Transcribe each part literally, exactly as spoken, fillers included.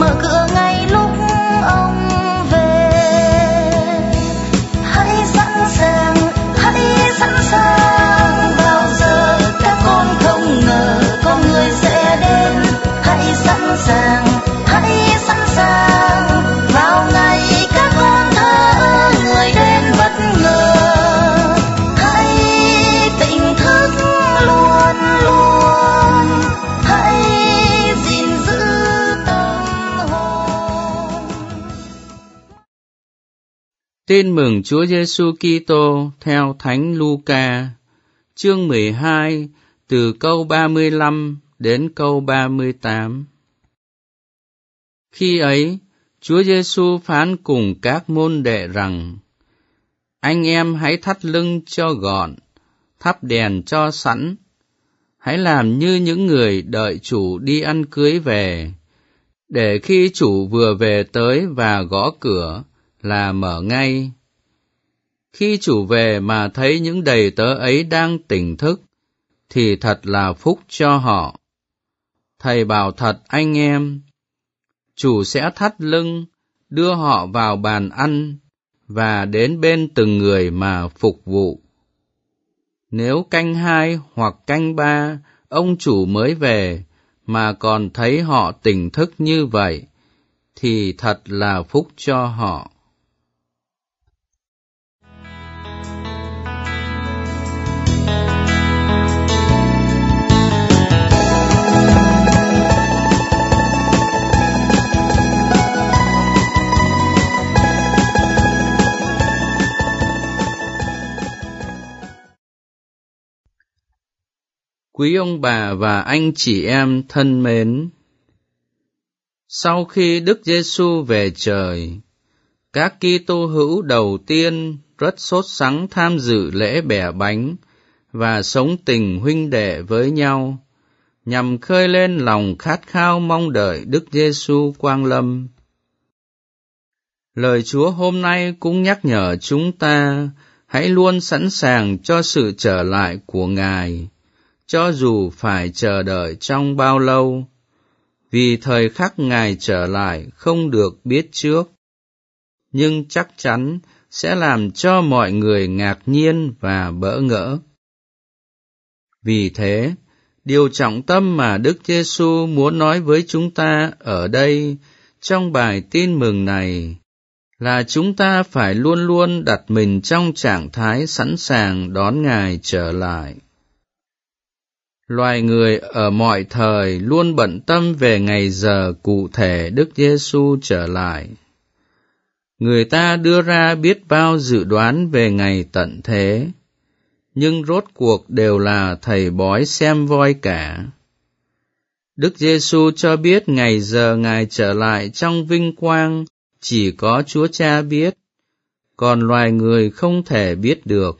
mở cửa ngay lúc ông về. Hãy sẵn sàng, hãy sẵn sàng, bao giờ các con không ngờ có người sẽ đến. Hãy sẵn sàng, hãy sẵn sàng, vào ngày các con thở người đến bất ngờ. Hãy tỉnh thức luôn luôn, hãy gìn giữ tâm hồn. Tin mừng Chúa Giêsu Kitô theo Thánh Luca, chương mười hai, từ câu ba mươi lăm đến câu ba mươi tám. Khi ấy, Chúa Giêsu phán cùng các môn đệ rằng: Anh em hãy thắt lưng cho gọn, thắp đèn cho sẵn. Hãy làm như những người đợi chủ đi ăn cưới về, để khi chủ vừa về tới và gõ cửa là mở ngay. Khi chủ về mà thấy những đầy tớ ấy đang tỉnh thức, thì thật là phúc cho họ. Thầy bảo thật anh em, chủ sẽ thắt lưng, đưa họ vào bàn ăn, và đến bên từng người mà phục vụ. Nếu canh hai hoặc canh ba, ông chủ mới về, mà còn thấy họ tỉnh thức như vậy, thì thật là phúc cho họ. Quý ông bà và anh chị em thân mến, sau khi Đức Giêsu về trời, các Kitô hữu đầu tiên rất sốt sắng tham dự lễ bẻ bánh và sống tình huynh đệ với nhau, nhằm khơi lên lòng khát khao mong đợi Đức Giêsu quang lâm. Lời Chúa hôm nay cũng nhắc nhở chúng ta hãy luôn sẵn sàng cho sự trở lại của Ngài, cho dù phải chờ đợi trong bao lâu, vì thời khắc Ngài trở lại không được biết trước, nhưng chắc chắn sẽ làm cho mọi người ngạc nhiên và bỡ ngỡ. Vì thế, điều trọng tâm mà Đức Giêsu muốn nói với chúng ta ở đây trong bài tin mừng này là chúng ta phải luôn luôn đặt mình trong trạng thái sẵn sàng đón Ngài trở lại. Loài người ở mọi thời luôn bận tâm về ngày giờ cụ thể Đức Giêsu trở lại. Người ta đưa ra biết bao dự đoán về ngày tận thế, nhưng rốt cuộc đều là thầy bói xem voi cả. Đức Giêsu cho biết ngày giờ Ngài trở lại trong vinh quang chỉ có Chúa Cha biết, còn loài người không thể biết được.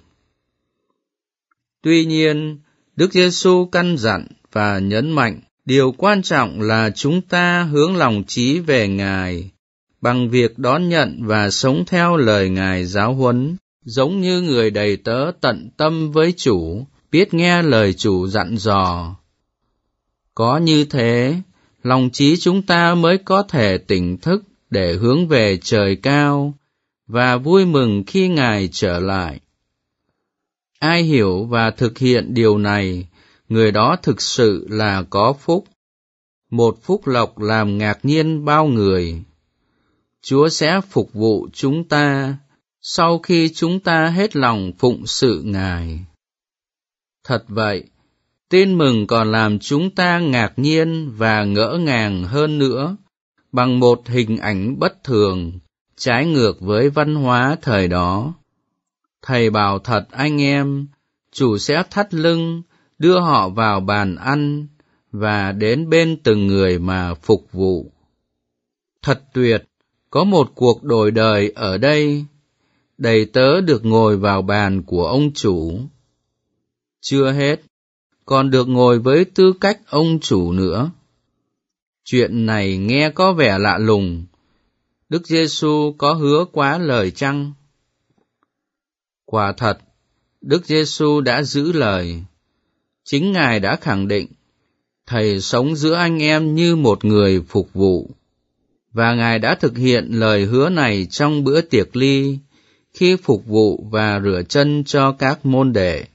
Tuy nhiên, Đức Giêsu căn dặn và nhấn mạnh điều quan trọng là chúng ta hướng lòng trí về Ngài bằng việc đón nhận và sống theo lời Ngài giáo huấn, giống như người đầy tớ tận tâm với chủ, biết nghe lời chủ dặn dò. Có như thế, lòng trí chúng ta mới có thể tỉnh thức để hướng về trời cao và vui mừng khi Ngài trở lại. Ai hiểu và thực hiện điều này, người đó thực sự là có phúc, một phúc lộc làm ngạc nhiên bao người. Chúa sẽ phục vụ chúng ta sau khi chúng ta hết lòng phụng sự Ngài. Thật vậy, tin mừng còn làm chúng ta ngạc nhiên và ngỡ ngàng hơn nữa bằng một hình ảnh bất thường, trái ngược với văn hóa thời đó. Thầy bảo thật anh em, chủ sẽ thắt lưng, đưa họ vào bàn ăn, và đến bên từng người mà phục vụ. Thật tuyệt, có một cuộc đổi đời ở đây, đầy tớ được ngồi vào bàn của ông chủ. Chưa hết, còn được ngồi với tư cách ông chủ nữa. Chuyện này nghe có vẻ lạ lùng, Đức Giêsu có hứa quá lời chăng? Quả thật, Đức Giêsu đã giữ lời. Chính Ngài đã khẳng định, Thầy sống giữa anh em như một người phục vụ. và Ngài đã thực hiện lời hứa này trong bữa tiệc ly, khi phục vụ và rửa chân cho các môn đệ.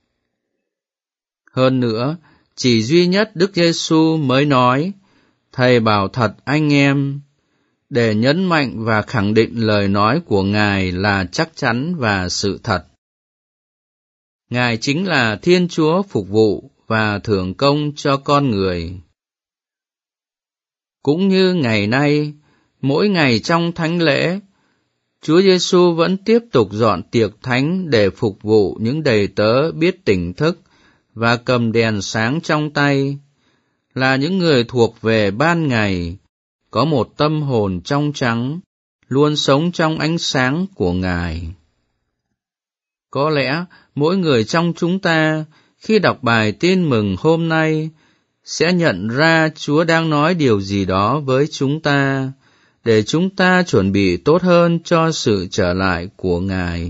Hơn nữa, chỉ duy nhất Đức Giêsu mới nói, Thầy bảo thật anh em, để nhấn mạnh và khẳng định lời nói của Ngài là chắc chắn và sự thật. Ngài chính là Thiên Chúa phục vụ và thưởng công cho con người. Cũng như ngày nay, mỗi ngày trong thánh lễ, Chúa Giêsu vẫn tiếp tục dọn tiệc thánh để phục vụ những đầy tớ biết tỉnh thức và cầm đèn sáng trong tay, là những người thuộc về ban ngày, có một tâm hồn trong trắng, luôn sống trong ánh sáng của Ngài. Có lẽ mỗi người trong chúng ta, khi đọc bài tin mừng hôm nay, sẽ nhận ra Chúa đang nói điều gì đó với chúng ta, để chúng ta chuẩn bị tốt hơn cho sự trở lại của Ngài.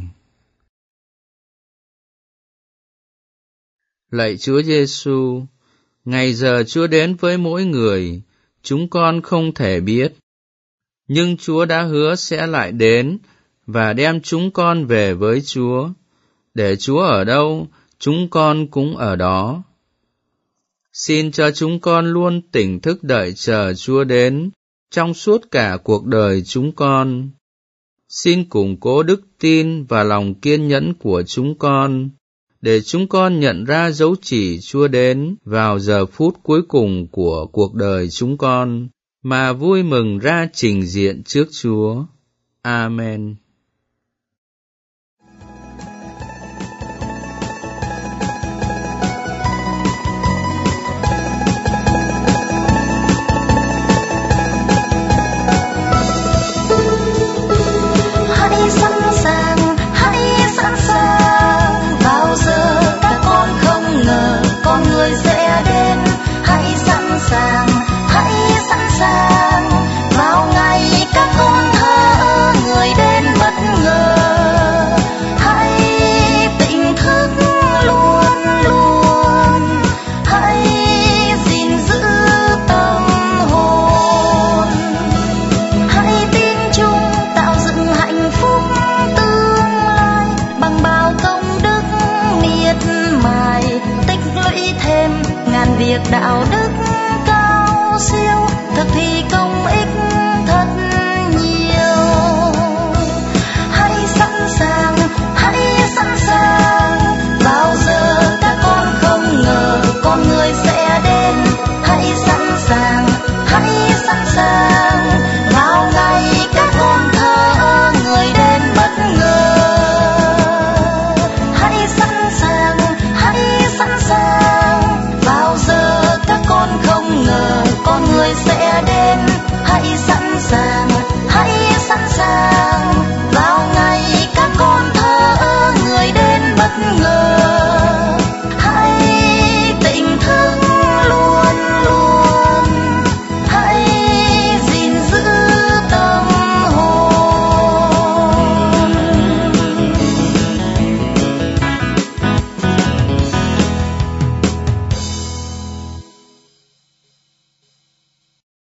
Lạy Chúa Giêsu, ngày giờ Chúa đến với mỗi người, chúng con không thể biết. Nhưng Chúa đã hứa sẽ lại đến và đem chúng con về với Chúa. Để Chúa ở đâu, chúng con cũng ở đó. Xin cho chúng con luôn tỉnh thức đợi chờ Chúa đến trong suốt cả cuộc đời chúng con. Xin củng cố đức tin và lòng kiên nhẫn của chúng con, để chúng con nhận ra dấu chỉ Chúa đến vào giờ phút cuối cùng của cuộc đời chúng con, mà vui mừng ra trình diện trước Chúa. Amen.